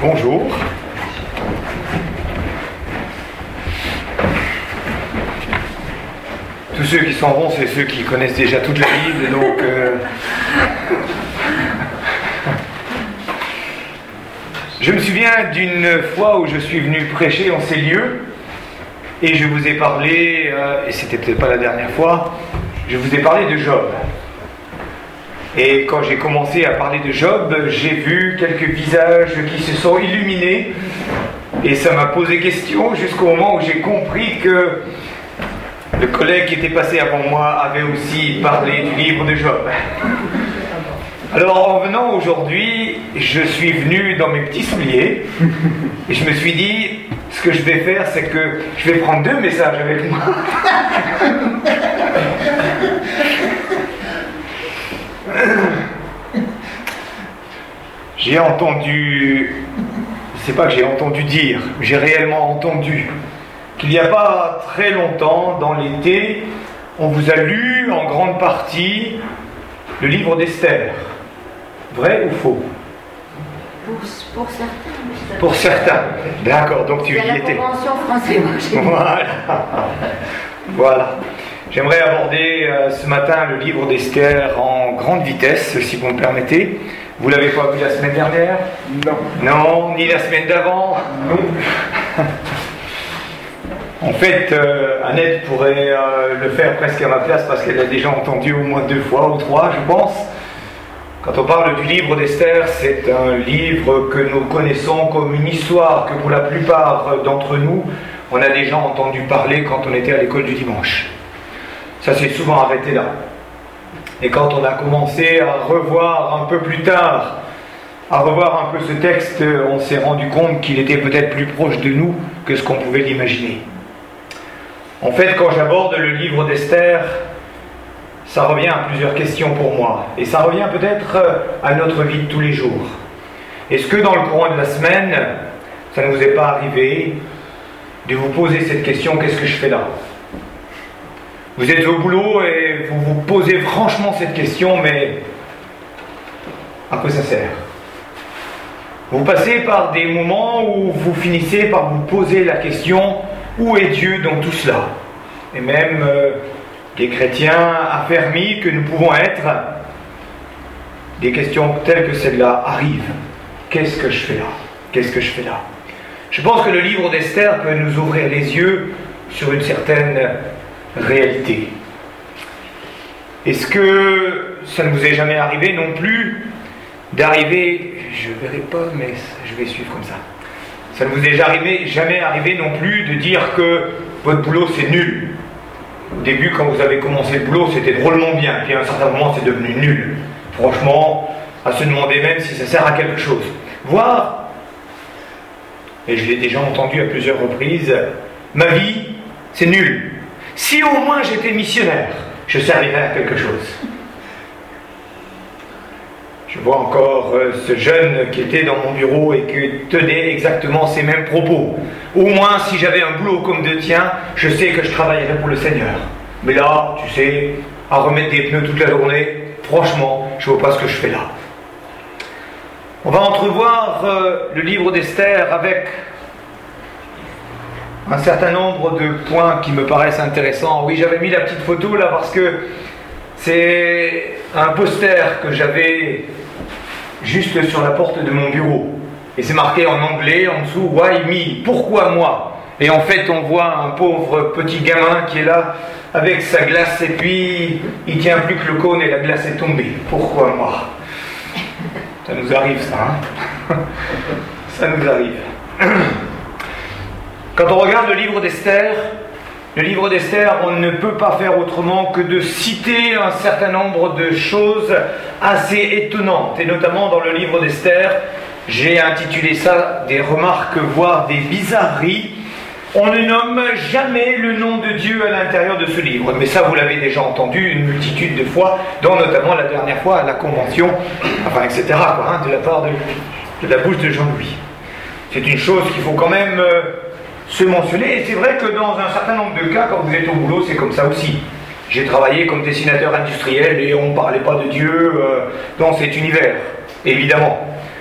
Bonjour. Tous ceux qui s'en vont, c'est ceux qui connaissent déjà toute la Bible, donc... Je me souviens d'une fois où je suis venu prêcher en ces lieux, et je vous ai parlé, et c'était peut-être pas la dernière fois, je vous ai parlé de Job. Et quand j'ai commencé à parler de Job, j'ai vu quelques visages qui se sont illuminés, et ça m'a posé question jusqu'au moment où j'ai compris que le collègue qui était passé avant moi avait aussi parlé du livre de Job. Alors en venant aujourd'hui, je suis venu dans mes petits souliers, et je me suis dit, ce que je vais faire, c'est que je vais prendre 2 messages avec moi. J'ai entendu, c'est pas que j'ai entendu dire, j'ai réellement entendu qu'il n'y a pas très longtemps, dans l'été, on vous a lu en grande partie le livre d'Esther. Vrai ou faux? Pour certains. Pour certains. D'accord, donc tu y étais. La convention française. Voilà. J'aimerais aborder ce matin le livre d'Esther en grande vitesse, si vous me permettez. Vous l'avez pas vu la semaine dernière? Non. Non, ni la semaine d'avant? Non. En fait, Annette pourrait le faire presque à ma place parce qu'elle a déjà entendu au moins 2 fois ou 3, je pense. Quand on parle du livre d'Esther, c'est un livre que nous connaissons comme une histoire que pour la plupart d'entre nous, on a déjà entendu parler quand on était à l'école du dimanche. Ça s'est souvent arrêté là. Et quand on a commencé à revoir un peu plus tard, à revoir un peu ce texte, on s'est rendu compte qu'il était peut-être plus proche de nous que ce qu'on pouvait l'imaginer. En fait, quand j'aborde le livre d'Esther, ça revient à plusieurs questions pour moi. Et ça revient peut-être à notre vie de tous les jours. Est-ce que dans le courant de la semaine, ça ne vous est pas arrivé de vous poser cette question, qu'est-ce que je fais là? Vous êtes au boulot et vous vous posez franchement cette question, mais à quoi ça sert? Vous passez par des moments où vous finissez par vous poser la question, où est Dieu dans tout cela? Et même des chrétiens affermis que nous pouvons être, des questions telles que celle-là arrivent. Qu'est-ce que je fais là? Qu'est-ce que je fais là? Je pense que le livre d'Esther peut nous ouvrir les yeux sur une certaine réalité. Est-ce que ça ne vous est jamais arrivé non plus d'arriver, je ne verrai pas mais je vais suivre comme ça, ça ne vous est jamais arrivé non plus de dire que votre boulot c'est nul? Au début, quand vous avez commencé le boulot, c'était drôlement bien, puis à un certain moment c'est devenu nul. Franchement, à se demander même si ça sert à quelque chose. Voire, et je l'ai déjà entendu à plusieurs reprises, ma vie c'est nul. Si au moins j'étais missionnaire, je servirais à quelque chose. Je vois encore ce jeune qui était dans mon bureau et qui tenait exactement ces mêmes propos. Au moins, si j'avais un boulot comme le tien, je sais que je travaillerais pour le Seigneur. Mais là, tu sais, à remettre des pneus toute la journée, franchement, je ne vois pas ce que je fais là. On va entrevoir le livre d'Esther avec un certain nombre de points qui me paraissent intéressants. Oui, j'avais mis la petite photo là parce que c'est un poster que j'avais juste sur la porte de mon bureau. Et c'est marqué en anglais en dessous, Why me? Pourquoi moi? Et en fait, on voit un pauvre petit gamin qui est là avec sa glace et puis il tient plus que le cône et la glace est tombée. Pourquoi moi? Ça nous arrive ça, hein? Ça nous arrive. Quand on regarde le livre d'Esther, on ne peut pas faire autrement que de citer un certain nombre de choses assez étonnantes. Et notamment dans le livre d'Esther, j'ai intitulé ça des remarques, voire des bizarreries. On ne nomme jamais le nom de Dieu à l'intérieur de ce livre. Mais ça, vous l'avez déjà entendu une multitude de fois, dont notamment la dernière fois à la convention, enfin, etc., quoi, hein, de la part de la bouche de Jean-Louis. C'est une chose qu'il faut quand même se mentionner. Et c'est vrai que dans un certain nombre de cas, quand vous êtes au boulot, c'est comme ça aussi. J'ai travaillé comme dessinateur industriel et on ne parlait pas de Dieu dans cet univers, évidemment.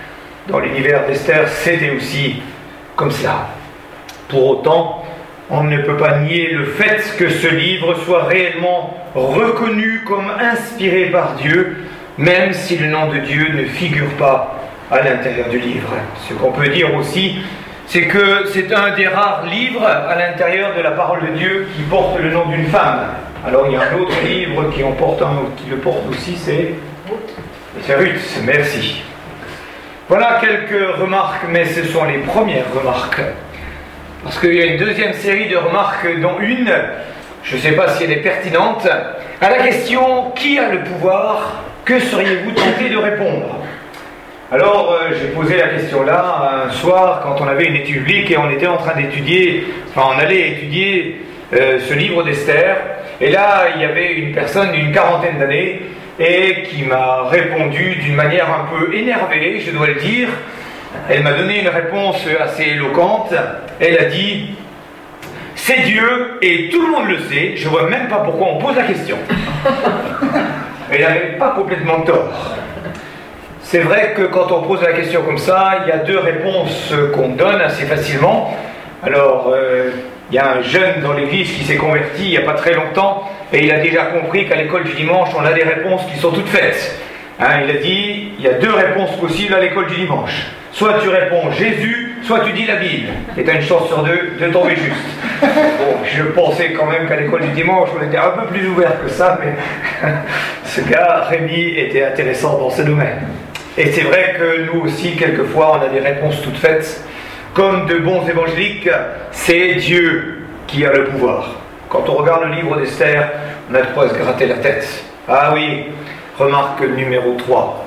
dans l'univers d'Esther, c'était aussi comme ça. Pour autant, on ne peut pas nier le fait que ce livre soit réellement reconnu comme inspiré par Dieu, même si le nom de Dieu ne figure pas à l'intérieur du livre. Ce qu'on peut dire aussi, c'est que c'est un des rares livres à l'intérieur de la parole de Dieu qui porte le nom d'une femme. Alors il y a un autre livre qui le porte aussi, c'est Ruth. Merci. Voilà quelques remarques, mais ce sont les premières remarques. Parce qu'il y a une deuxième série de remarques, dont une, je ne sais pas si elle est pertinente, à la question « Qui a le pouvoir ?» Que seriez-vous tenté de répondre? Alors, j'ai posé la question là, un soir, quand on avait une étude biblique et on était en train d'étudier, on allait étudier ce livre d'Esther, et là, il y avait une personne d'une quarantaine d'années, et qui m'a répondu d'une manière un peu énervée, je dois le dire. Elle m'a donné une réponse assez éloquente. Elle a dit « C'est Dieu et tout le monde le sait, je ne vois même pas pourquoi on pose la question. » Elle n'avait pas complètement tort. C'est vrai que quand on pose la question comme ça, il y a deux réponses qu'on donne assez facilement. Alors, il y a un jeune dans l'église qui s'est converti il n'y a pas très longtemps et il a déjà compris qu'à l'école du dimanche, on a des réponses qui sont toutes faites. Il a dit, il y a deux réponses possibles à l'école du dimanche. Soit tu réponds Jésus, soit tu dis la Bible. Et tu as une chance sur deux de tomber juste. Bon, je pensais quand même qu'à l'école du dimanche, on était un peu plus ouvert que ça, mais ce gars, Rémi, était intéressant dans ce domaine. Et c'est vrai que nous aussi, quelquefois, on a des réponses toutes faites. Comme de bons évangéliques, c'est Dieu qui a le pouvoir. Quand on regarde le livre d'Esther, on a de quoi se gratter la tête. Ah oui, remarque numéro 3.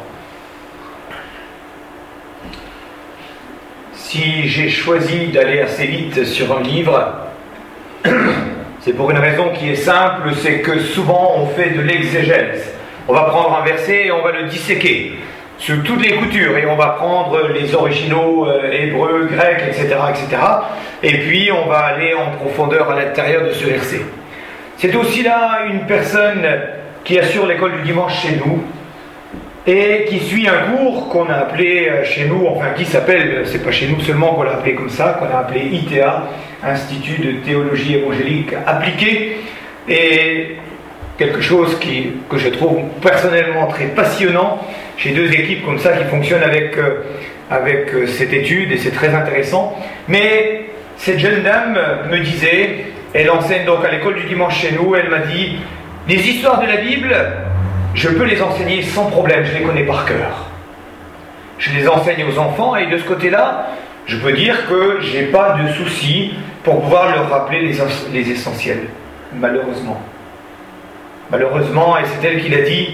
Si j'ai choisi d'aller assez vite sur un livre, c'est pour une raison qui est simple, c'est que souvent on fait de l'exégèse. On va prendre un verset et on va le disséquer sur toutes les coutures, et on va prendre les originaux hébreux, grecs, etc., etc. Et puis on va aller en profondeur à l'intérieur de ce verset. C'est aussi là une personne qui assure l'école du dimanche chez nous, et qui suit un cours qu'on a appelé chez nous, enfin qui s'appelle, c'est pas chez nous seulement qu'on l'a appelé comme ça, qu'on a appelé ITA, Institut de théologie évangélique appliquée, et quelque chose que je trouve personnellement très passionnant. J'ai deux équipes comme ça qui fonctionnent avec cette étude, et c'est très intéressant. Mais cette jeune dame me disait, elle enseigne donc à l'école du dimanche chez nous, elle m'a dit, les histoires de la Bible, je peux les enseigner sans problème, je les connais par cœur. Je les enseigne aux enfants, et de ce côté-là, je peux dire que je n'ai pas de souci pour pouvoir leur rappeler les essentiels, malheureusement. Malheureusement, et c'est elle qui l'a dit,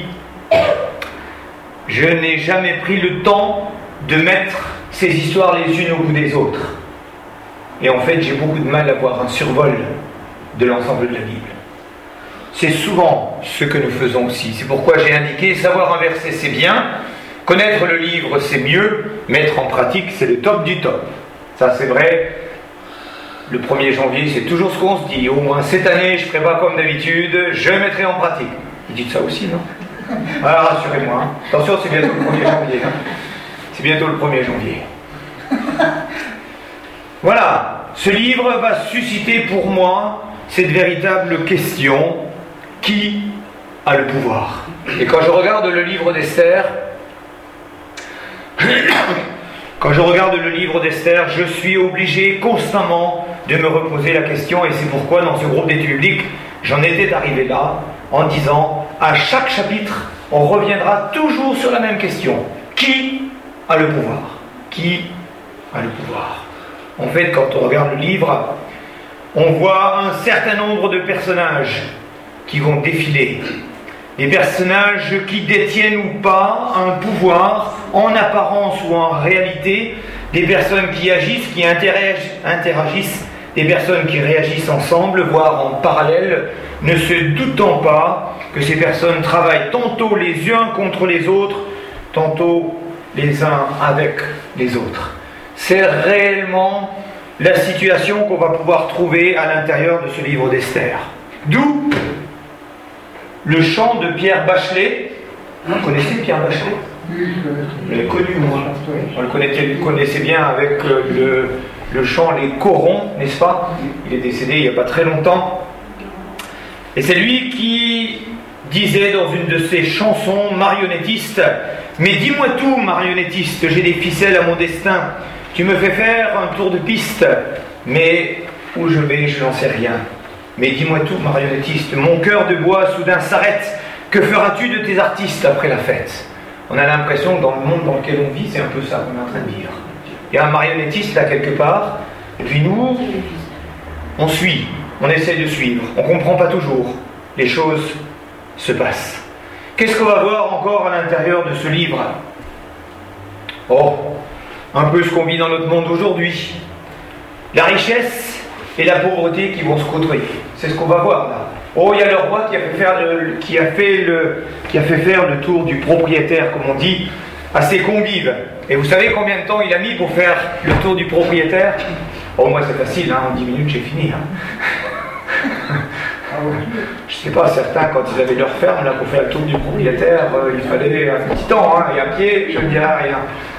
je n'ai jamais pris le temps de mettre ces histoires les unes au bout des autres. Et en fait, j'ai beaucoup de mal à avoir un survol de l'ensemble de la Bible. C'est souvent ce que nous faisons aussi. C'est pourquoi j'ai indiqué, savoir un verset c'est bien, connaître le livre c'est mieux, mettre en pratique c'est le top du top. Ça c'est vrai, le 1er janvier c'est toujours ce qu'on se dit, au moins cette année je ne ferai pas comme d'habitude, je mettrai en pratique. Vous dites ça aussi, non? Ah, rassurez-moi, hein. Attention, c'est bientôt le 1er janvier. Hein. C'est bientôt le 1er janvier. Voilà, ce livre va susciter pour moi cette véritable question: qui a le pouvoir? Et quand je regarde le livre d'Esther, je suis obligé constamment de me reposer la question, et c'est pourquoi dans ce groupe d'études bibliques, j'en étais arrivé là, en disant, à chaque chapitre, on reviendra toujours sur la même question. Qui a le pouvoir? Qui a le pouvoir? En fait, quand on regarde le livre, on voit un certain nombre de personnages qui vont défiler. Des personnages qui détiennent ou pas un pouvoir, en apparence ou en réalité, des personnes qui agissent, qui interagissent, des personnes qui réagissent ensemble, voire en parallèle, ne se doutant pas que ces personnes travaillent tantôt les uns contre les autres, tantôt les uns avec les autres. C'est réellement la situation qu'on va pouvoir trouver à l'intérieur de ce livre d'Esther. D'où le chant de Pierre Bachelet. Vous connaissez Pierre Bachelet? Vous l'avez connu, moi. On le connaissait bien avec le chant Les Corons, n'est-ce pas? Il est décédé il n'y a pas très longtemps. Et c'est lui qui disait dans une de ses chansons marionnettiste: mais dis-moi tout, marionnettiste, j'ai des ficelles à mon destin. Tu me fais faire un tour de piste, mais où je vais, je n'en sais rien. Mais dis-moi tout, marionnettiste, mon cœur de bois soudain s'arrête. Que feras-tu de tes artistes après la fête? On a l'impression que dans le monde dans lequel on vit, c'est un peu ça qu'on est en train de dire. Il y a un marionnettiste là quelque part, et puis nous, on suit, on essaie de suivre, on ne comprend pas toujours. Les choses se passent. Qu'est-ce qu'on va voir encore à l'intérieur de ce livre? Oh, un peu ce qu'on vit dans notre monde aujourd'hui. La richesse et la pauvreté qui vont se côtoyer. C'est ce qu'on va voir là. Oh, il y a le roi qui a fait faire le tour du propriétaire, comme on dit, à ses convives. Et vous savez combien de temps il a mis pour faire le tour du propriétaire? Oh, moi c'est facile, hein, en 10 minutes j'ai fini. Hein. Je ne sais pas, certains, quand ils avaient leur ferme, là, pour faire le tour du propriétaire, il fallait un petit temps, hein, et à pied, je ne dirais rien.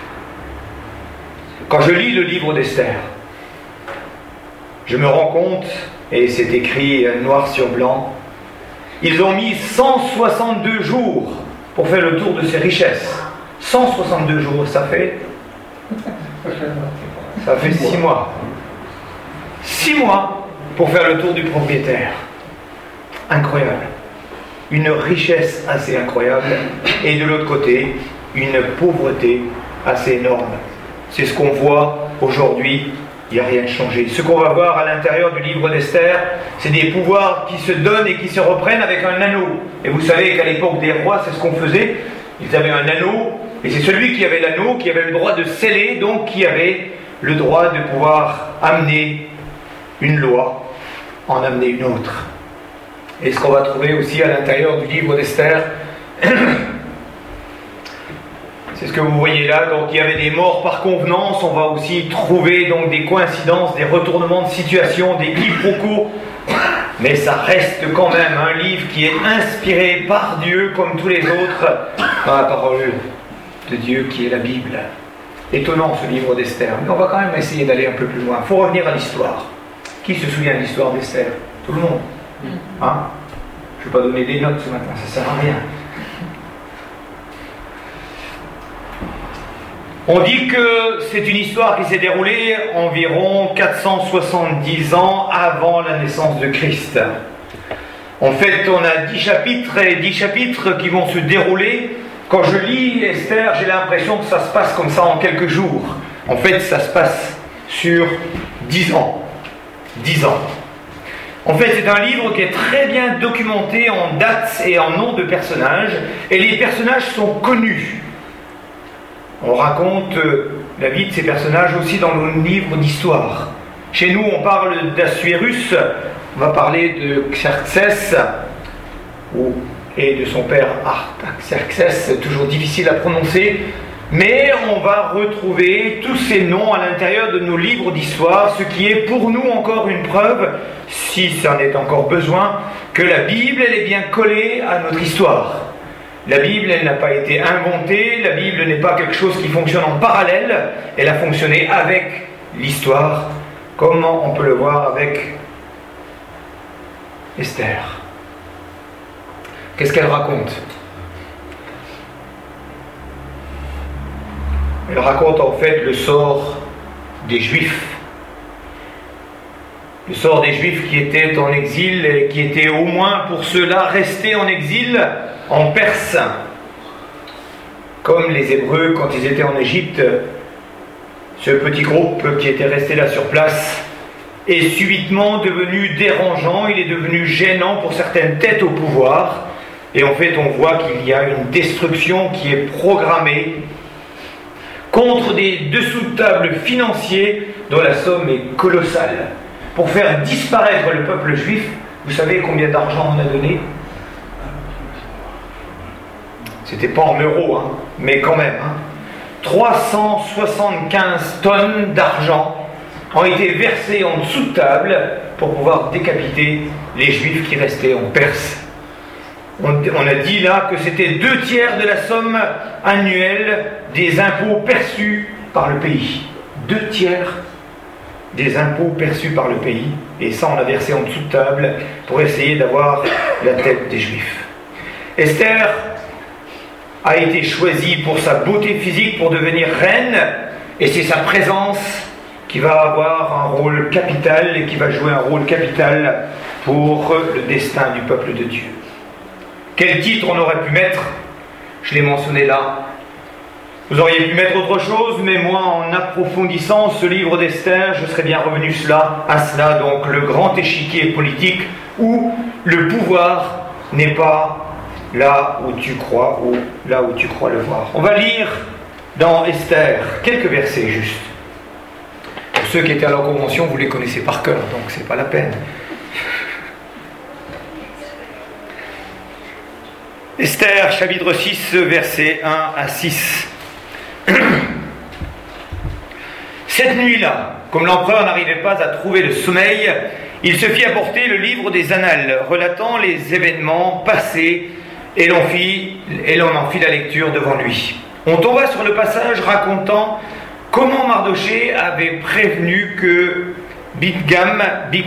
Quand je lis le livre d'Esther, je me rends compte, et c'est écrit noir sur blanc, ils ont mis 162 jours pour faire le tour de ces richesses. 162 jours, ça fait 6 mois. 6 mois pour faire le tour du propriétaire. Incroyable. Une richesse assez incroyable, et de l'autre côté, une pauvreté assez énorme. C'est ce qu'on voit aujourd'hui. Il n'y a rien de changé. Ce qu'on va voir à l'intérieur du livre d'Esther, c'est des pouvoirs qui se donnent et qui se reprennent avec un anneau. Et vous savez qu'à l'époque des rois, c'est ce qu'on faisait. Ils avaient un anneau, et c'est celui qui avait l'anneau qui avait le droit de sceller, donc qui avait le droit de pouvoir amener une loi, en amener une autre. Et ce qu'on va trouver aussi à l'intérieur du livre d'Esther, c'est ce que vous voyez là. Donc il y avait des morts par convenance. On va aussi trouver donc des coïncidences, des retournements de situation, des quiproquos. Mais ça reste quand même un livre qui est inspiré par Dieu comme tous les autres, par la parole de Dieu qui est la Bible. Étonnant ce livre d'Esther. Mais on va quand même essayer d'aller un peu plus loin. Il faut revenir à l'histoire. Qui se souvient de l'histoire d'Esther? Tout le monde. Hein? Je ne vais pas donner des notes ce matin, ça ne sert à rien. On dit que c'est une histoire qui s'est déroulée environ 470 ans avant la naissance de Christ. En fait, on a 10 chapitres et 10 chapitres qui vont se dérouler. Quand je lis Esther, j'ai l'impression que ça se passe comme ça en quelques jours. En fait, ça se passe sur 10 ans. 10 ans. En fait, c'est un livre qui est très bien documenté en dates et en noms de personnages. Et les personnages sont connus. On raconte la vie de ces personnages aussi dans nos livres d'histoire. Chez nous, on parle d'Assuérus, on va parler de Xerxès et de son père Artaxerxès, c'est toujours difficile à prononcer, mais on va retrouver tous ces noms à l'intérieur de nos livres d'histoire, ce qui est pour nous encore une preuve, si ça en est encore besoin, que la Bible elle est bien collée à notre histoire. La Bible, elle n'a pas été inventée, la Bible n'est pas quelque chose qui fonctionne en parallèle, elle a fonctionné avec l'histoire, comme on peut le voir avec Esther. Qu'est-ce qu'elle raconte? Elle raconte en fait le sort des Juifs. Le sort des Juifs qui étaient en exil et qui étaient au moins pour ceux-là restés en exil en Perse, comme les Hébreux quand ils étaient en Égypte. Ce petit groupe qui était resté là sur place est subitement devenu dérangeant, il est devenu gênant pour certaines têtes au pouvoir, et en fait on voit qu'il y a une destruction qui est programmée contre des dessous de table financiers dont la somme est colossale. Pour faire disparaître le peuple juif, vous savez combien d'argent on a donné? C'était pas en euros, hein, mais quand même. 375 tonnes d'argent ont été versées en dessous de table pour pouvoir décapiter les Juifs qui restaient en Perse. On a dit là que c'était 2/3 de la somme annuelle des impôts perçus par le pays. 2/3 des impôts perçus par le pays, et ça on a versé en dessous de table pour essayer d'avoir la tête des Juifs. Esther a été choisie pour sa beauté physique pour devenir reine, et c'est sa présence qui va avoir un rôle capital et qui va jouer un rôle capital pour le destin du peuple de Dieu. Quel titre on aurait pu mettre? Je l'ai mentionné là. Vous auriez pu mettre autre chose, mais moi, en approfondissant ce livre d'Esther, je serais bien revenu à cela, donc le grand échiquier politique où le pouvoir n'est pas là où tu crois ou là où tu crois le voir. On va lire dans Esther quelques versets juste. Pour ceux qui étaient à la convention, vous les connaissez par cœur, donc c'est pas la peine. Esther, chapitre 6, versets 1 à 6. Cette nuit-là, comme l'empereur n'arrivait pas à trouver le sommeil, il se fit apporter le livre des Annales, relatant les événements passés, et l'on en fit la lecture devant lui. On tomba sur le passage racontant comment Mardochée avait prévenu que Bigtan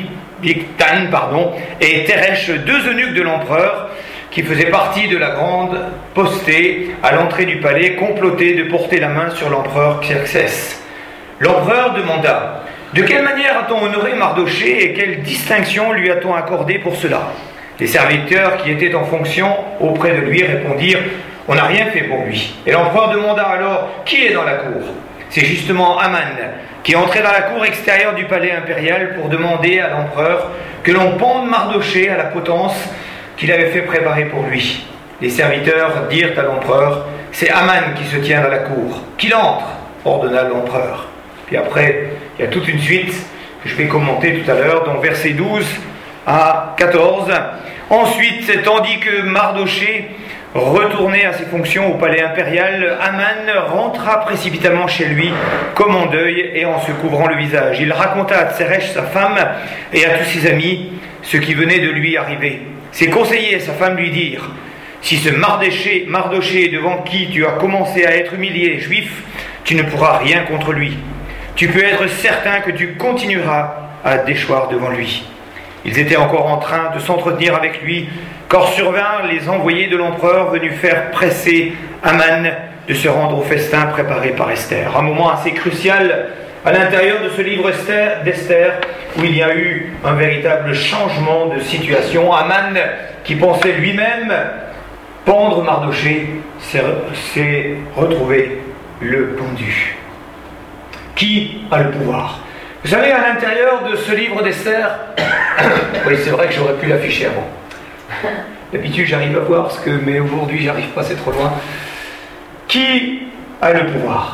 et Teresh, 2 eunuques de l'empereur, qui faisaient partie de la grande postée à l'entrée du palais, complotaient de porter la main sur l'empereur Xerxès. L'empereur demanda: de quelle manière a-t-on honoré Mardochée et quelle distinction lui a-t-on accordé pour cela? Les serviteurs qui étaient en fonction auprès de lui répondirent: on n'a rien fait pour lui. Et l'empereur demanda alors: qui est dans la cour? C'est justement Aman, qui entrait dans la cour extérieure du palais impérial pour demander à l'empereur que l'on pende Mardochée à la potence qu'il avait fait préparer pour lui. Les serviteurs dirent à l'empereur: c'est Aman qui se tient dans la cour. Qu'il entre, ordonna l'empereur. Puis après, il y a toute une suite que je vais commenter tout à l'heure, dans versets 12 à 14. Ensuite, tandis que Mardochée retournait à ses fonctions au palais impérial, Aman rentra précipitamment chez lui, comme en deuil et en se couvrant le visage. Il raconta à Tseresh, sa femme, et à tous ses amis ce qui venait de lui arriver. Ses conseillers et sa femme lui dirent: si ce Mardochée devant qui tu as commencé à être humilié, juif, tu ne pourras rien contre lui. Tu peux être certain que tu continueras à déchoir devant lui. Ils étaient encore en train de s'entretenir avec lui quand survinrent les envoyés de l'empereur venus faire presser Aman de se rendre au festin préparé par Esther. Un moment assez crucial à l'intérieur de ce livre d'Esther, où il y a eu un véritable changement de situation. Aman, qui pensait lui-même pendre Mardochée, s'est retrouvé le pendu. Qui a le pouvoir? Vous savez, à l'intérieur de ce livre d'Esther, oui, c'est vrai que j'aurais pu l'afficher avant. D'habitude, j'arrive à voir mais aujourd'hui, j'arrive pas, c'est trop loin. Qui a le pouvoir?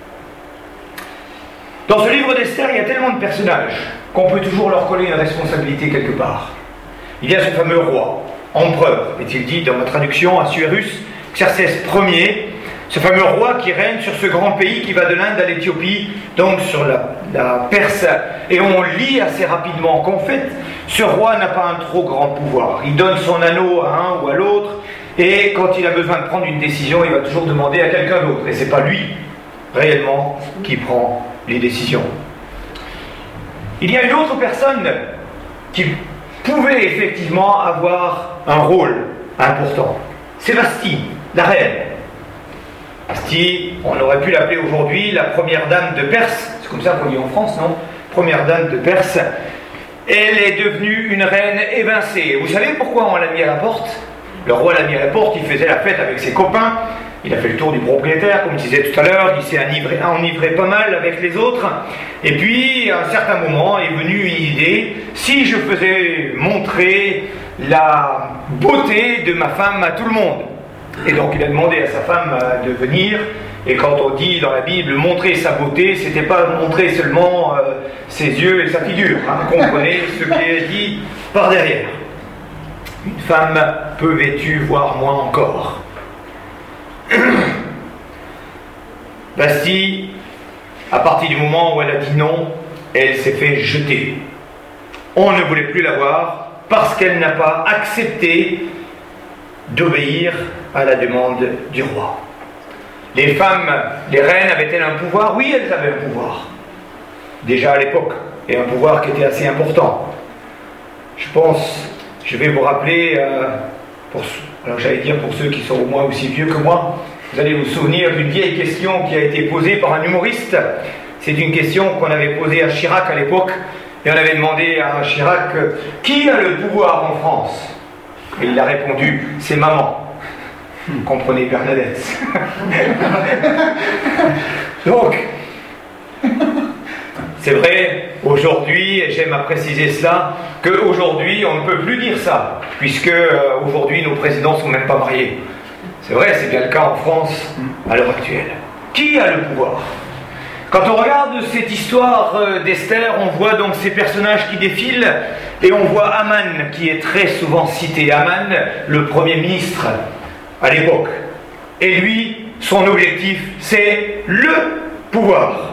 Dans ce livre d'Esther, il y a tellement de personnages qu'on peut toujours leur coller une responsabilité quelque part. Il y a ce fameux roi, empereur, est-il dit dans ma traduction, Assuérus, Xerxès Ier, ce fameux roi qui règne sur ce grand pays qui va de l'Inde à l'Éthiopie, donc sur la Perse. Et on lit assez rapidement qu'en fait, ce roi n'a pas un trop grand pouvoir. Il donne son anneau à un ou à l'autre, et quand il a besoin de prendre une décision, il va toujours demander à quelqu'un d'autre. Et ce n'est pas lui, réellement, qui prend les décisions. Il y a une autre personne qui pouvait effectivement avoir un rôle important. C'est Vasthi, la reine. Vasthi, on aurait pu l'appeler aujourd'hui la première dame de Perse. C'est comme ça qu'on dit en France, non? Première dame de Perse. Elle est devenue une reine évincée. Vous savez pourquoi on l'a mis à la porte? Le roi l'a mis à la porte, il faisait la fête avec ses copains. Il a fait le tour du propriétaire, comme je disais tout à l'heure, il s'est enivré pas mal avec les autres. Et puis, à un certain moment, est venue une idée: si je faisais montrer la beauté de ma femme à tout le monde. Et donc, il a demandé à sa femme de venir. Et quand on dit dans la Bible montrer sa beauté, c'était pas montrer seulement ses yeux et sa figure. Vous comprenez ce qui est dit par derrière. Une femme peu vêtue, voire moins encore. Vasthi, à partir du moment où elle a dit non, elle s'est fait jeter. On ne voulait plus la voir parce qu'elle n'a pas accepté d'obéir à la demande du roi. Les femmes, les reines, avaient-elles un pouvoir? Oui, elles avaient un pouvoir. Déjà à l'époque, et un pouvoir qui était assez important. Je pense, je vais vous rappeler, alors j'allais dire pour ceux qui sont au moins aussi vieux que moi, vous allez vous souvenir d'une vieille question qui a été posée par un humoriste. C'est une question qu'on avait posée à Chirac à l'époque, et on avait demandé à Chirac qui a le pouvoir en France? Et il a répondu, c'est maman. Comprenez Bernadette. Donc, c'est vrai, aujourd'hui, et j'aime à préciser cela, qu'aujourd'hui on ne peut plus dire ça, puisque aujourd'hui nos présidents ne sont même pas mariés. C'est vrai, c'est bien le cas en France à l'heure actuelle. Qui a le pouvoir? Quand on regarde cette histoire d'Esther, on voit donc ces personnages qui défilent, et on voit Aman qui est très souvent cité. Aman, le premier ministre à l'époque. Et lui, son objectif, c'est le pouvoir.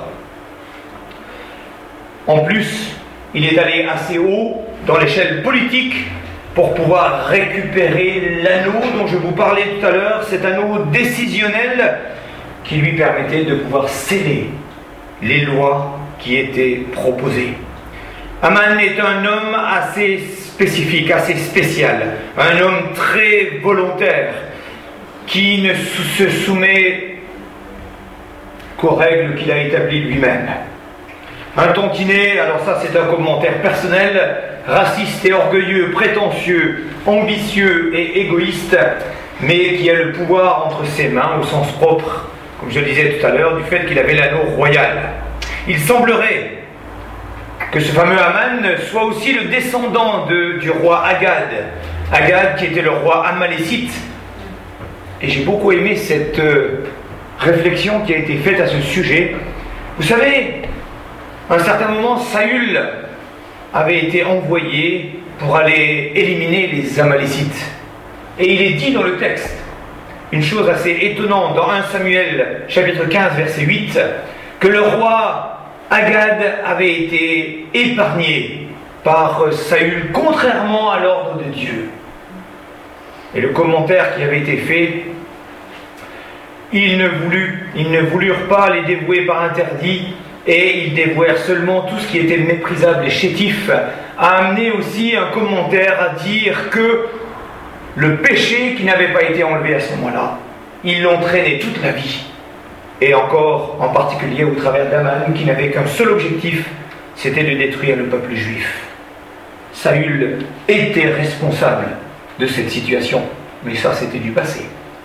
En plus, il est allé assez haut dans l'échelle politique pour pouvoir récupérer l'anneau dont je vous parlais tout à l'heure, cet anneau décisionnel qui lui permettait de pouvoir sceller les lois qui étaient proposées. Aman est un homme assez spécifique, assez spécial, un homme très volontaire qui ne se soumet qu'aux règles qu'il a établies lui-même. Un tantinet, alors ça c'est un commentaire personnel, raciste et orgueilleux, prétentieux, ambitieux et égoïste, mais qui a le pouvoir entre ses mains au sens propre, comme je le disais tout à l'heure, du fait qu'il avait l'anneau royal. Il semblerait que ce fameux Aman soit aussi le descendant du roi Agad. Agad qui était le roi amalécite. Et j'ai beaucoup aimé cette réflexion qui a été faite à ce sujet. Vous savez, à un certain moment, Saül avait été envoyé pour aller éliminer les Amalécites. Et il est dit dans le texte, une chose assez étonnante, dans 1 Samuel, chapitre 15, verset 8, que le roi Agad avait été épargné par Saül, contrairement à l'ordre de Dieu. Et le commentaire qui avait été fait, ils ne voulurent pas les dévouer par interdit, et ils dévouèrent seulement tout ce qui était méprisable et chétif, a amené aussi un commentaire à dire que le péché qui n'avait pas été enlevé à ce moment-là, ils l'ont traîné toute la vie. Et encore, en particulier au travers d'Aman, qui n'avait qu'un seul objectif, c'était de détruire le peuple juif. Saül était responsable de cette situation, mais ça c'était du passé.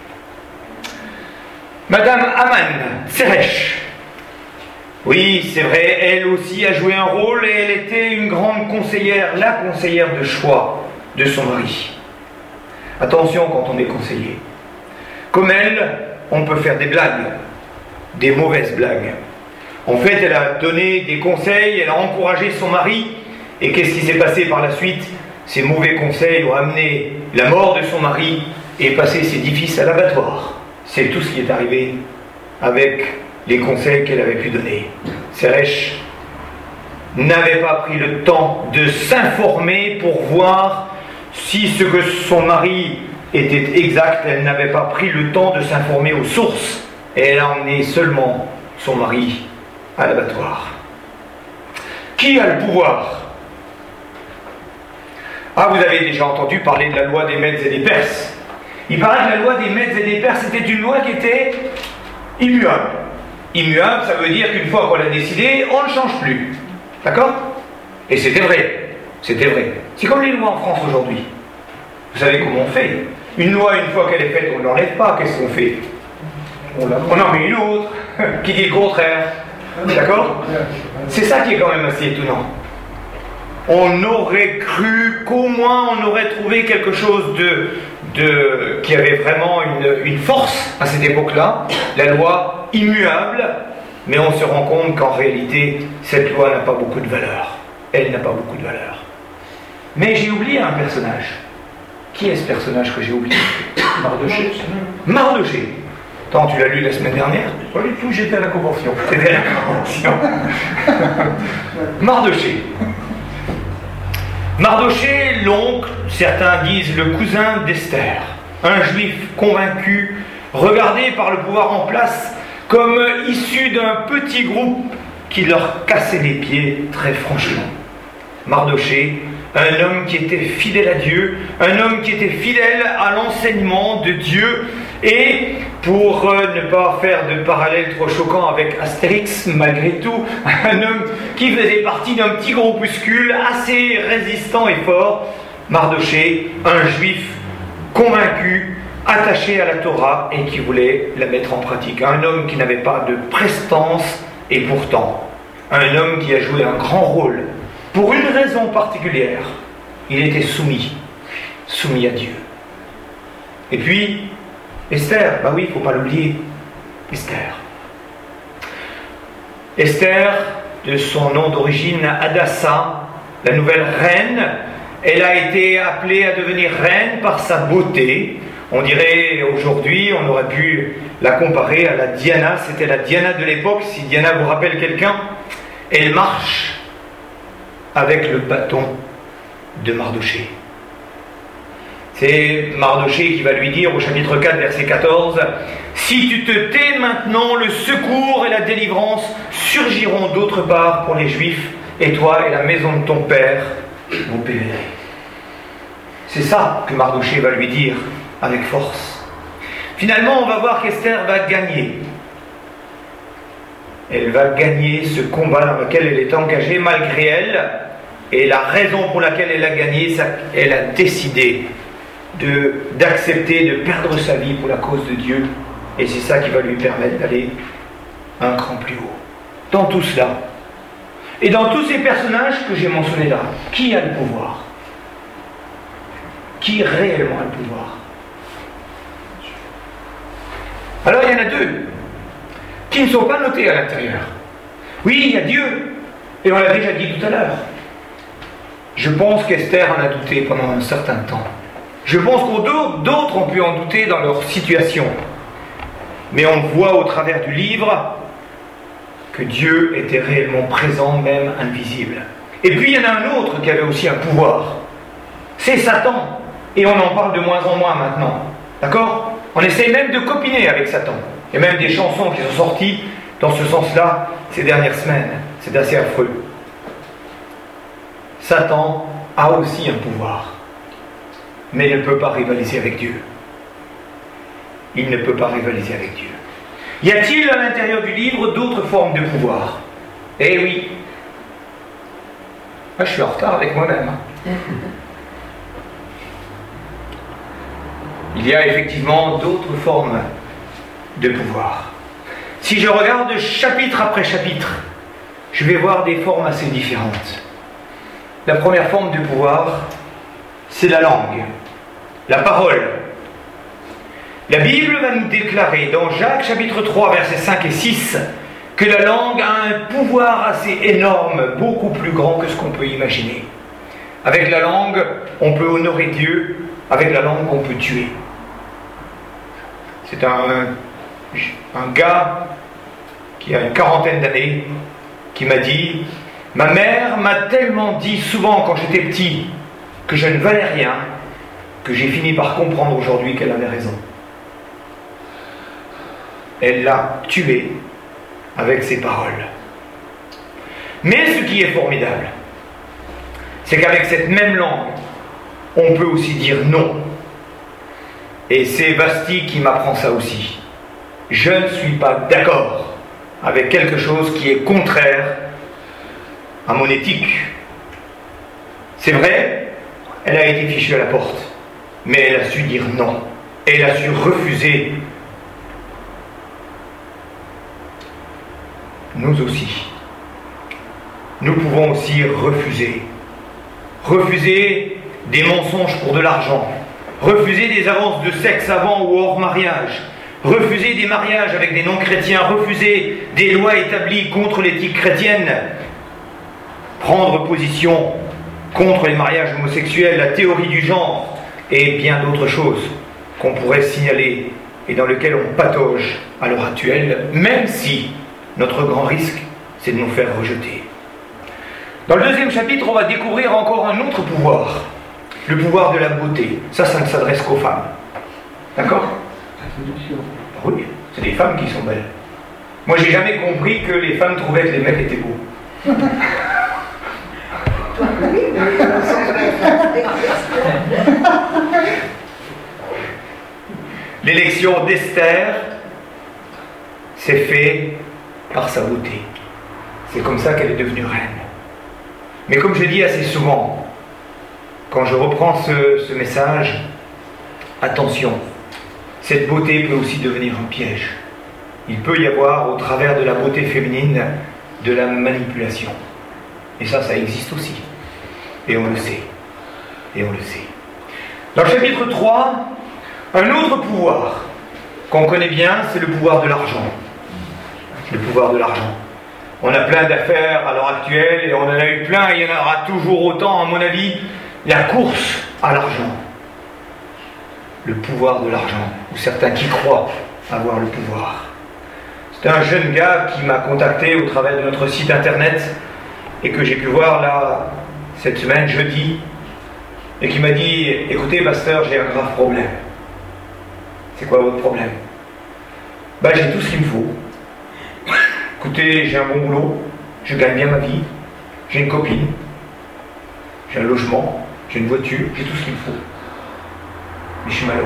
Madame Aman, Tseresh, oui, c'est vrai, elle aussi a joué un rôle et elle était une grande conseillère, la conseillère de choix de son mari. Attention quand on est conseiller. Comme elle, on peut faire des blagues, des mauvaises blagues. En fait, elle a donné des conseils, elle a encouragé son mari, et qu'est-ce qui s'est passé par la suite? Ces mauvais conseils ont amené la mort de son mari et passé ses 10 fils à l'abattoir. C'est tout ce qui est arrivé avec les conseils qu'elle avait pu donner. Tseresh n'avait pas pris le temps de s'informer pour voir si ce que son mari était exact. Elle n'avait pas pris le temps de s'informer aux sources et elle a emmené seulement son mari à l'abattoir. Qui a le pouvoir? Ah, vous avez déjà entendu parler de la loi des Mèdes et des Perses. Il paraît que la loi des Mèdes et des Perses était une loi qui était immuable. Immuable, ça veut dire qu'une fois qu'on l'a décidé, on ne change plus. D'accord? Et c'était vrai. C'était vrai. C'est comme les lois en France aujourd'hui. Vous savez comment on fait? Une loi, une fois qu'elle est faite, on ne l'enlève pas. Qu'est-ce qu'on fait? On en met une autre qui dit le contraire. D'accord? C'est ça qui est quand même assez étonnant. On aurait cru qu'au moins on aurait trouvé quelque chose qui avait vraiment une force à cette époque-là, la loi immuable, mais on se rend compte qu'en réalité, cette loi n'a pas beaucoup de valeur. Elle n'a pas beaucoup de valeur. Mais j'ai oublié un personnage. Qui est ce personnage que j'ai oublié? Mardoché. Mardoché. Attends, tu l'as lu la semaine dernière? Pas du tout, j'étais à la convention. C'était à la convention. Mardoché. Mardoché, l'oncle, certains disent le cousin d'Esther. un juif convaincu, regardé par le pouvoir en place comme issu d'un petit groupe qui leur cassait les pieds très franchement. Mardochée, un homme qui était fidèle à Dieu, un homme qui était fidèle à l'enseignement de Dieu, et pour ne pas faire de parallèle trop choquant avec Astérix, malgré tout, un homme qui faisait partie d'un petit groupuscule assez résistant et fort, Mardochée, un juif convaincu, attaché à la Torah et qui voulait la mettre en pratique. Un homme qui n'avait pas de prestance et pourtant un homme qui a joué un grand rôle pour une raison particulière. Il était soumis à Dieu. Et puis, Esther, bah oui, il ne faut pas l'oublier, Esther, de son nom d'origine Hadassa, la nouvelle reine, elle a été appelée à devenir reine par sa beauté. On dirait aujourd'hui, on aurait pu la comparer à la Diana, c'était la Diana de l'époque, si Diana vous rappelle quelqu'un. Elle marche avec le bâton de Mardochée. C'est Mardochée qui va lui dire au chapitre 4, verset 14, « Si tu te tais maintenant, le secours et la délivrance surgiront d'autre part pour les Juifs, et toi et la maison de ton père, vous périrez. » C'est ça que Mardochée va lui dire avec force. Finalement, on va voir qu'Esther va gagner. Elle va gagner ce combat dans lequel elle est engagée malgré elle. Et la raison pour laquelle elle a gagné, c'est qu'elle a décidé d'accepter de perdre sa vie pour la cause de Dieu. Et c'est ça qui va lui permettre d'aller un cran plus haut. Dans tout cela, et dans tous ces personnages que j'ai mentionnés là, qui a le pouvoir? Qui réellement a le pouvoir? Alors il y en a deux qui ne sont pas notés à l'intérieur. Oui, il y a Dieu, et on l'a déjà dit tout à l'heure. Je pense qu'Esther en a douté pendant un certain temps. Je pense que d'autres ont pu en douter dans leur situation. Mais on voit au travers du livre que Dieu était réellement présent, même invisible. Et puis il y en a un autre qui avait aussi un pouvoir. C'est Satan. Et on en parle de moins en moins maintenant. D'accord? On essaie même de copiner avec Satan. Il y a même des chansons qui sont sorties dans ce sens-là ces dernières semaines. C'est assez affreux. Satan a aussi un pouvoir. Mais il ne peut pas rivaliser avec Dieu. Il ne peut pas rivaliser avec Dieu. Y a-t-il à l'intérieur du livre d'autres formes de pouvoir? Eh oui. Moi, je suis en retard avec moi-même. Il y a effectivement d'autres formes de pouvoir. Si je regarde chapitre après chapitre, je vais voir des formes assez différentes. La première forme de pouvoir, c'est la langue, la parole. La Bible va nous déclarer dans Jacques chapitre 3, versets 5 et 6, que la langue a un pouvoir assez énorme, beaucoup plus grand que ce qu'on peut imaginer. Avec la langue, on peut honorer Dieu, avec la langue, on peut tuer. C'est un gars qui a une quarantaine d'années qui m'a dit: ma mère m'a tellement dit souvent quand j'étais petit que je ne valais rien, que j'ai fini par comprendre aujourd'hui qu'elle avait raison. Elle l'a tué avec ses paroles. Mais ce qui est formidable, c'est qu'avec cette même langue, on peut aussi dire non. Et c'est Basti qui m'apprend ça aussi. Je ne suis pas d'accord avec quelque chose qui est contraire à mon éthique. C'est vrai, elle a été fichue à la porte, mais elle a su dire non. Elle a su refuser. Nous aussi. Nous pouvons aussi refuser. Refuser des mensonges pour de l'argent. Refuser des avances de sexe avant ou hors mariage. Refuser des mariages avec des non-chrétiens. Refuser des lois établies contre l'éthique chrétienne. Prendre position contre les mariages homosexuels, la théorie du genre et bien d'autres choses qu'on pourrait signaler et dans lesquelles on patauge à l'heure actuelle, même si notre grand risque, c'est de nous faire rejeter. Dans le deuxième chapitre, on va découvrir encore un autre pouvoir, le pouvoir de la beauté. Ça ne s'adresse qu'aux femmes. D'accord? Oui, c'est des femmes qui sont belles. Moi, j'ai jamais compris que les femmes trouvaient que les mecs étaient beaux. L'élection d'Esther s'est faite par sa beauté. C'est comme ça qu'elle est devenue reine. Mais comme je dis assez souvent, quand je reprends ce message, attention, cette beauté peut aussi devenir un piège. Il peut y avoir, au travers de la beauté féminine, de la manipulation. Et ça existe aussi. Et on le sait. Et on le sait. Dans le chapitre 3, un autre pouvoir qu'on connaît bien, c'est le pouvoir de l'argent. Le pouvoir de l'argent. On a plein d'affaires à l'heure actuelle, et on en a eu plein, et il y en aura toujours autant, à mon avis, la course à l'argent. Le pouvoir de l'argent, ou certains qui croient avoir le pouvoir. C'est un jeune gars qui m'a contacté au travers de notre site internet, et que j'ai pu voir là, cette semaine, jeudi, et qui m'a dit, écoutez pasteur, j'ai un grave problème. C'est quoi votre problème? J'ai tout ce qu'il me faut. Écoutez, j'ai un bon boulot, je gagne bien ma vie, j'ai une copine, j'ai un logement, j'ai une voiture, j'ai tout ce qu'il me faut. Mais je suis malheureux.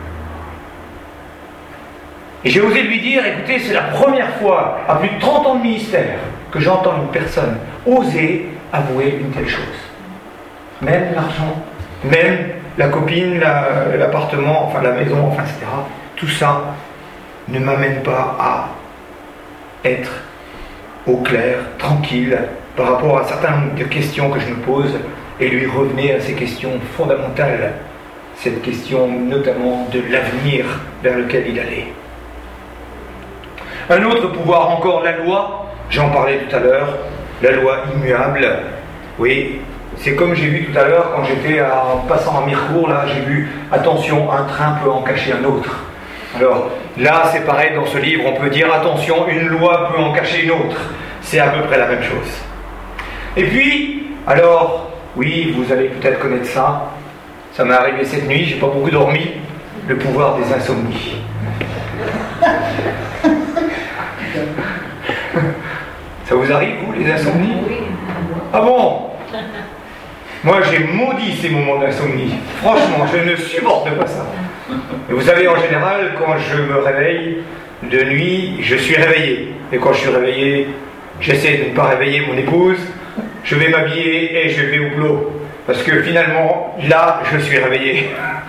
Et j'ai osé lui dire, écoutez, c'est la première fois, à plus de 30 ans de ministère, que j'entends une personne oser avouer une telle chose. Même l'argent, même la copine, l'appartement, enfin la maison, enfin etc. Tout ça ne m'amène pas à être au clair, tranquille, par rapport à un certain nombre de questions que je me pose, et lui revenir à ces questions fondamentales, cette question notamment de l'avenir vers lequel il allait. Un autre pouvoir encore, la loi, j'en parlais tout à l'heure, la loi immuable, oui, c'est comme j'ai vu tout à l'heure quand j'étais en passant à Mirecourt, là j'ai vu, attention, un train peut en cacher un autre. Alors là c'est pareil dans ce livre, on peut dire attention, une loi peut en cacher une autre. C'est à peu près la même chose. Et puis, alors, oui, vous allez peut-être connaître ça, ça m'est arrivé cette nuit, j'ai pas beaucoup dormi, le pouvoir des insomnies. Ça vous arrive, vous, les insomnies? Oui. Ah bon? Moi, j'ai maudit ces moments d'insomnie. Franchement, je ne supporte pas ça. Et vous savez, en général, quand je me réveille de nuit, je suis réveillé. Et quand je suis réveillé, j'essaie de ne pas réveiller mon épouse. Je vais m'habiller et je vais au boulot. Parce que finalement, là, je suis réveillé.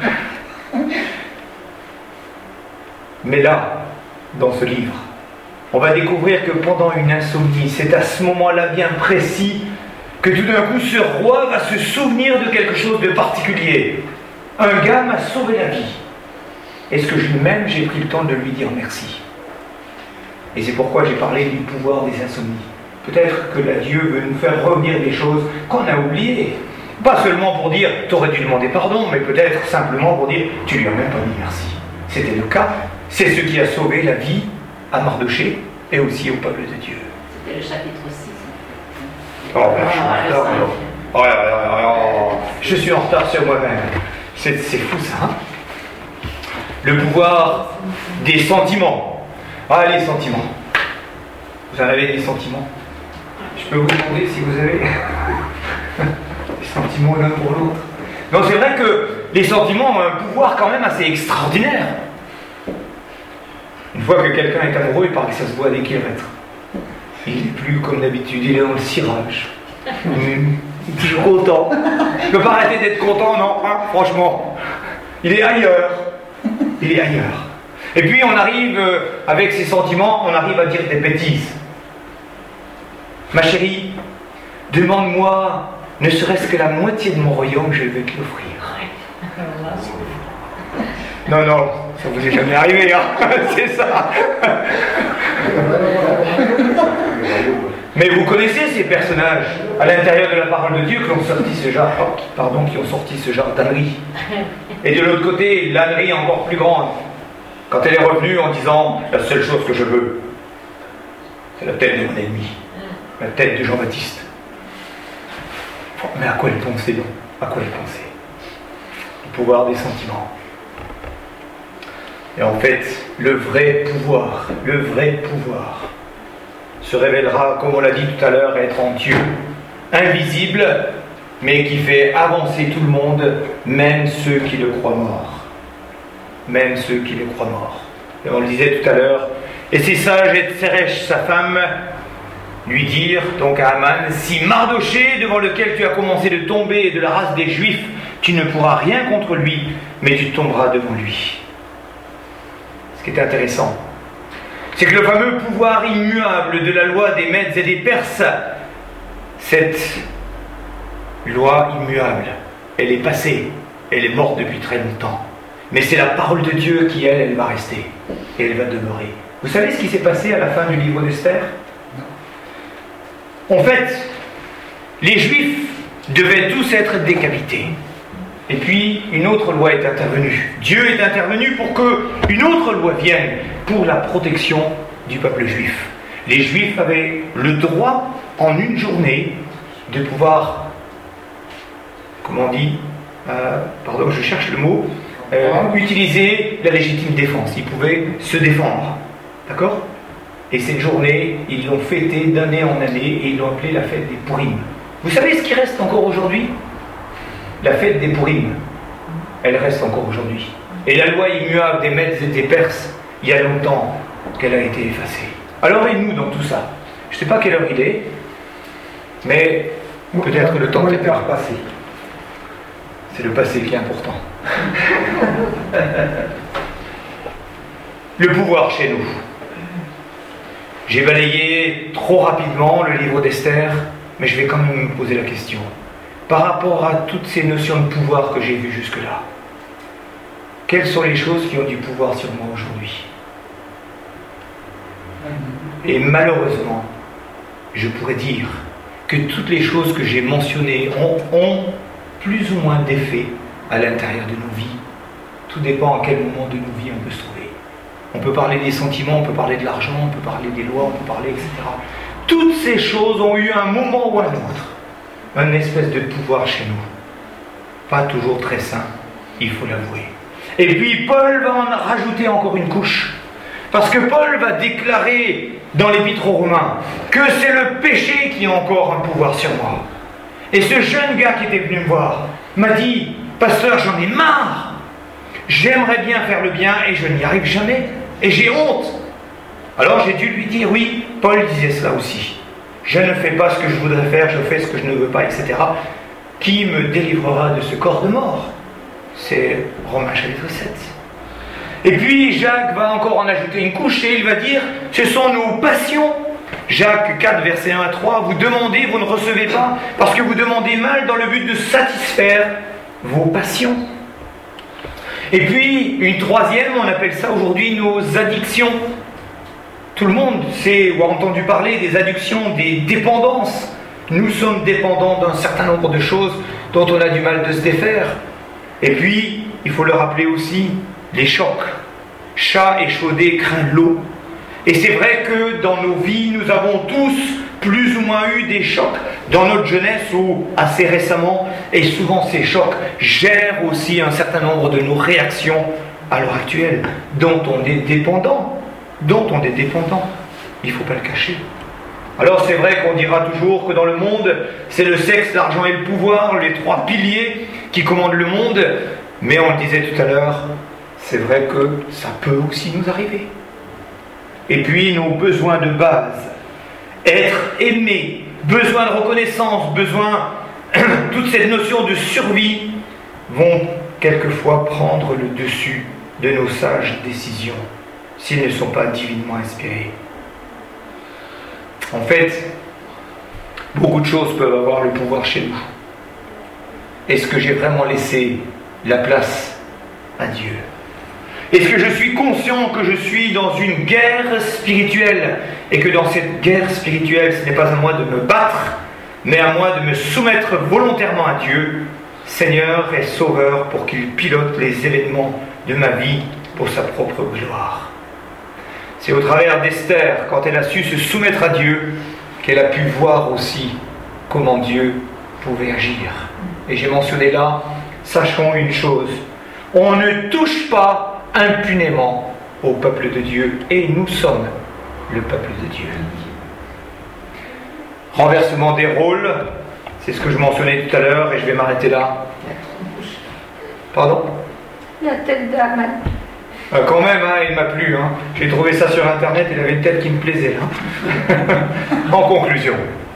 Mais là, dans ce livre, on va découvrir que pendant une insomnie, c'est à ce moment-là bien précis que tout d'un coup ce roi va se souvenir de quelque chose de particulier. Un gars m'a sauvé la vie. Est-ce que même j'ai pris le temps de lui dire merci? Et c'est pourquoi j'ai parlé du pouvoir des insomnies. Peut-être que Dieu veut nous faire revenir des choses qu'on a oubliées. Pas seulement pour dire « t'aurais dû demander pardon », mais peut-être simplement pour dire « tu lui as même pas dit merci ». C'était le cas. C'est ce qui a sauvé la vie à Mardochée et aussi au peuple de Dieu. C'était le chapitre 6. Oh, je suis en retard. Je suis en retard sur moi-même. C'est fou ça. Hein? Le pouvoir des sentiments. Ah, les sentiments. Vous en avez des sentiments? Je peux vous demander si vous avez des sentiments l'un pour l'autre. Non, c'est vrai que les sentiments ont un pouvoir quand même assez extraordinaire. Une fois que quelqu'un est amoureux, il paraît que ça se voit dès qu'il rentre. Il n'est plus comme d'habitude, il est dans le cirage. Il est toujours content. Il ne peut pas arrêter d'être content, non, hein, franchement. Il est ailleurs. Il est ailleurs. Et puis on arrive, avec ses sentiments, on arrive à dire des bêtises. Ma chérie, demande-moi ne serait-ce que la moitié de mon royaume, je vais te l'offrir. Non, non, ça vous est jamais arrivé, hein. C'est ça. Mais vous connaissez ces personnages à l'intérieur de la parole de Dieu qui ont sorti ce genre d'ânerie. Et de l'autre côté, l'ânerie encore plus grande. Quand elle est revenue en disant la seule chose que je veux, c'est la tête de mon ennemi, la tête de Jean-Baptiste. Mais à quoi elle pensait donc? À quoi elle pensait? Le pouvoir des sentiments. Et en fait, le vrai pouvoir se révélera, comme on l'a dit tout à l'heure, être en Dieu, invisible, mais qui fait avancer tout le monde, même ceux qui le croient mort. Même ceux qui le croient mort. Et on le disait tout à l'heure, et c'est sage et Tseresh, sa femme, lui dire, donc à Aman, si Mardoché, devant lequel tu as commencé de tomber, est de la race des Juifs, tu ne pourras rien contre lui, mais tu tomberas devant lui. Ce qui est intéressant, c'est que le fameux pouvoir immuable de la loi des Mèdes et des Perses, cette loi immuable, elle est passée, elle est morte depuis très longtemps. Mais c'est la parole de Dieu qui, elle va rester, et elle va demeurer. Vous savez ce qui s'est passé à la fin du livre d'Esther ? En fait, les Juifs devaient tous être décapités. Et puis, une autre loi est intervenue. Dieu est intervenu pour qu'une autre loi vienne pour la protection du peuple juif. Les Juifs avaient le droit, en une journée, de pouvoir, comment on dit, pardon, je cherche le mot, utiliser la légitime défense. Ils pouvaient se défendre. D'accord ? Et cette journée, ils l'ont fêtée d'année en année et ils l'ont appelée la fête des Pourim. Vous savez ce qui reste encore aujourd'hui ? La fête des Pourim, elle reste encore aujourd'hui. Et la loi immuable des Mèdes et des Perses, il y a longtemps qu'elle a été effacée. Alors et nous dans tout ça ? Je ne sais pas quelle heure il est, mais peut-être le temps est passé. C'est le passé qui est important. Le pouvoir chez nous. J'ai balayé trop rapidement le livre d'Esther, mais je vais quand même me poser la question. Par rapport à toutes ces notions de pouvoir que j'ai vues jusque-là, quelles sont les choses qui ont du pouvoir sur moi aujourd'hui ? Et malheureusement, je pourrais dire que toutes les choses que j'ai mentionnées ont plus ou moins d'effet à l'intérieur de nos vies. Tout dépend à quel moment de nos vies on peut se trouver. On peut parler des sentiments, on peut parler de l'argent, on peut parler des lois, on peut parler, etc. Toutes ces choses ont eu un moment ou un autre, une espèce de pouvoir chez nous. Pas toujours très sain, il faut l'avouer. Et puis Paul va en rajouter encore une couche. Parce que Paul va déclarer dans l'Épître aux Romains que c'est le péché qui a encore un pouvoir sur moi. Et ce jeune gars qui était venu me voir m'a dit, pasteur, j'en ai marre. J'aimerais bien faire le bien et je n'y arrive jamais. Et j'ai honte. Alors j'ai dû lui dire, oui, Paul disait cela aussi. Je ne fais pas ce que je voudrais faire, je fais ce que je ne veux pas, etc. Qui me délivrera de ce corps de mort ? C'est Romains chapitre 7. Et puis Jacques va encore en ajouter une couche et il va dire, ce sont nos passions. Jacques 4, versets 1 à 3, vous demandez, vous ne recevez pas, parce que vous demandez mal dans le but de satisfaire vos passions. Et puis, une troisième, on appelle ça aujourd'hui nos addictions. Tout le monde sait ou a entendu parler des addictions, des dépendances. Nous sommes dépendants d'un certain nombre de choses dont on a du mal de se défaire. Et puis, il faut le rappeler aussi, les chocs. Chat échaudé craint l'eau. Et c'est vrai que dans nos vies, nous avons tous plus ou moins eu des chocs dans notre jeunesse ou assez récemment. Et souvent, ces chocs gèrent aussi un certain nombre de nos réactions à l'heure actuelle, dont on est dépendant. Il ne faut pas le cacher. Alors c'est vrai qu'on dira toujours que dans le monde, c'est le sexe, l'argent et le pouvoir, les trois piliers qui commandent le monde. Mais on le disait tout à l'heure, c'est vrai que ça peut aussi nous arriver. Et puis nos besoins de base, être aimé, besoin de reconnaissance, besoin, toute cette notion de survie vont quelquefois prendre le dessus de nos sages décisions, s'ils ne sont pas divinement inspirés. En fait, beaucoup de choses peuvent avoir le pouvoir chez nous. Est-ce que j'ai vraiment laissé la place à Dieu ? Est-ce que je suis conscient que je suis dans une guerre spirituelle et que dans cette guerre spirituelle, ce n'est pas à moi de me battre, mais à moi de me soumettre volontairement à Dieu, Seigneur et Sauveur, pour qu'il pilote les événements de ma vie pour sa propre gloire. C'est au travers d'Esther, quand elle a su se soumettre à Dieu, qu'elle a pu voir aussi comment Dieu pouvait agir. Et j'ai mentionné là, sachons une chose, on ne touche pas impunément au peuple de Dieu, et nous sommes le peuple de Dieu. Renversement des rôles, c'est ce que je mentionnais tout à l'heure, et je vais m'arrêter là. Pardon? La tête d'Aman. Quand même, hein, il m'a plu. Hein. J'ai trouvé ça sur Internet, il avait une tête qui me plaisait. Hein. En conclusion.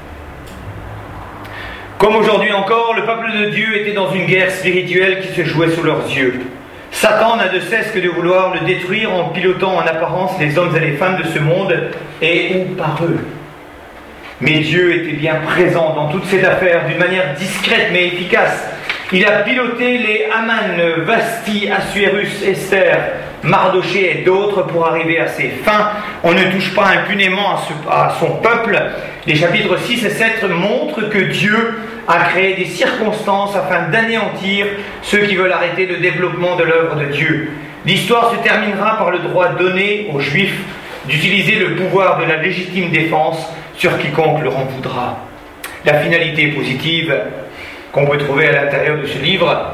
Comme aujourd'hui encore, le peuple de Dieu était dans une guerre spirituelle qui se jouait sous leurs yeux. Satan n'a de cesse que de vouloir le détruire en pilotant en apparence les hommes et les femmes de ce monde et ou par eux. Mais Dieu était bien présent dans toute cette affaire d'une manière discrète mais efficace. Il a piloté les Haman, Vasti, Assuérus, Esther, Mardoché et d'autres pour arriver à ses fins. On ne touche pas impunément à son peuple. Les chapitres 6 et 7 montrent que Dieu a créé des circonstances afin d'anéantir ceux qui veulent arrêter le développement de l'œuvre de Dieu. L'histoire se terminera par le droit donné aux Juifs d'utiliser le pouvoir de la légitime défense sur quiconque leur en voudra. La finalité positive qu'on peut trouver à l'intérieur de ce livre,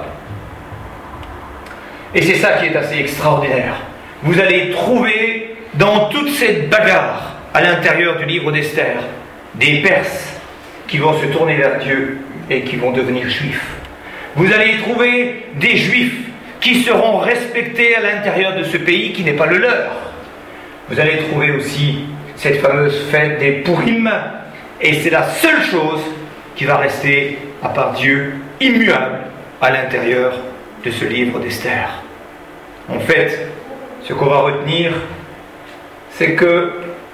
et c'est ça qui est assez extraordinaire. Vous allez trouver dans toute cette bagarre à l'intérieur du livre d'Esther des Perses qui vont se tourner vers Dieu et qui vont devenir juifs. Vous allez y trouver des juifs qui seront respectés à l'intérieur de ce pays qui n'est pas le leur. Vous allez trouver aussi cette fameuse fête des Purim, et c'est la seule chose qui va rester, à part Dieu, immuable à l'intérieur de ce livre d'Esther. En fait, ce qu'on va retenir, c'est que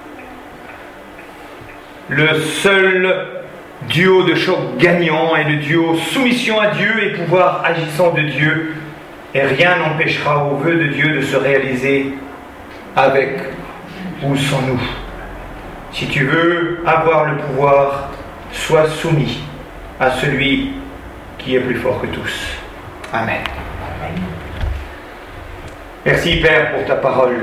le seul duo de choc gagnant est le duo soumission à Dieu et pouvoir agissant de Dieu, et rien n'empêchera au vœu de Dieu de se réaliser avec ou sans nous. Si tu veux avoir le pouvoir, sois soumis à celui qui est plus fort que tous. Amen. Merci Père pour ta parole.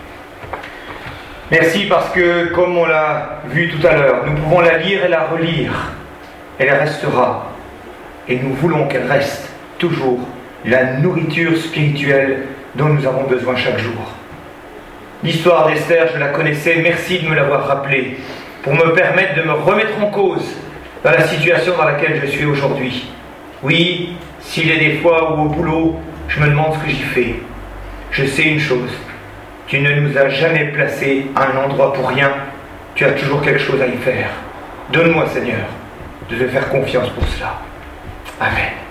Merci parce que, comme on l'a vu tout à l'heure, nous pouvons la lire et la relire. Elle restera. Et nous voulons qu'elle reste toujours la nourriture spirituelle dont nous avons besoin chaque jour. L'histoire d'Esther, je la connaissais, merci de me l'avoir rappelée, pour me permettre de me remettre en cause dans la situation dans laquelle je suis aujourd'hui. Oui, s'il y a des fois où au boulot, je me demande ce que j'y fais. Je sais une chose, tu ne nous as jamais placés à un endroit pour rien, tu as toujours quelque chose à y faire. Donne-moi, Seigneur, de te faire confiance pour cela. Amen.